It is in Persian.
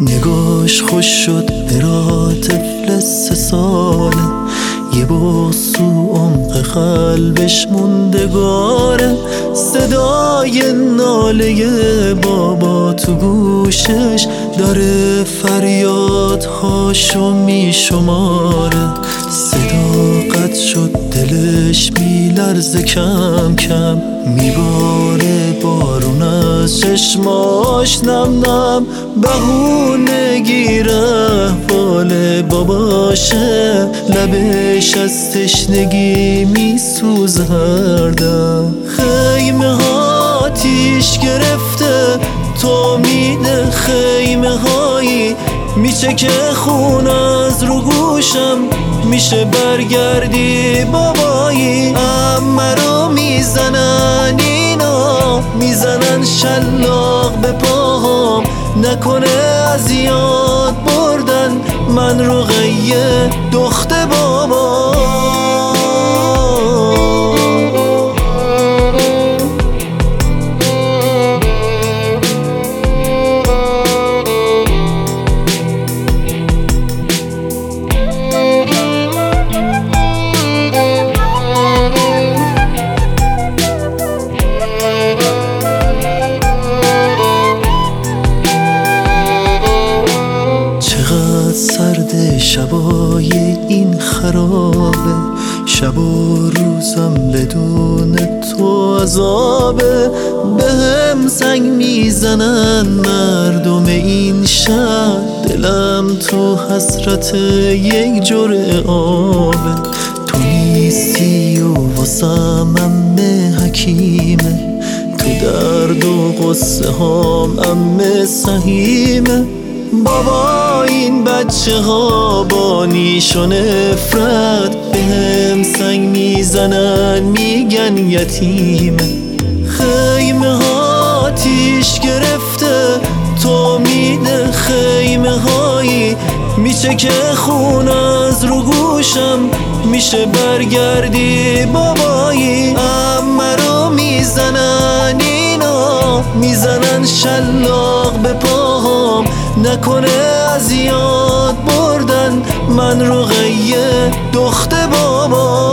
نگاش خوش شد برا طفل 3 ساله، یه بغض تو عمق قلبش موندگاره. صدای ناله بابا تو گوشش داره فریادهاشو میشماره. صدا قطع شد دلش میلرزه کم کم، میباره بارون از چشماش نم نم. بهونه گیره احوال باباشه، لبش از تشنگی میسوزه هر دم. خیمه ها آتیش گرفته تو میده خیمه هایی، میشه که خون از رو گوشم، میشه برگردی بابایی. امه رو میزنن اینا، میزنن شلاق به پاهام، نکنه از یاد بردن من رقیه دخت بابا. سرد شبای این خرابه، شب و روزم بدون تو عذابه. بهم سنگ میزنن مردم این شهر، دلم تو حسرت یک جرعه آبه. تو نیستی و واسم عمه حکیمه، تو درد و غصه هام عمه سهیمه. بابا این بچه ها با نیش و نفرت بهم سنگ میزنن میگن یتیمه. خیمه ها آتیش گرفته تو میده خیمه هایی، میشه که خون از رو گوشم، میشه برگردی بابایی. امه رو میزنن اینا، میزنن شلاق به پاهام، نکنه از یاد بردن من رقیه دخت بابا.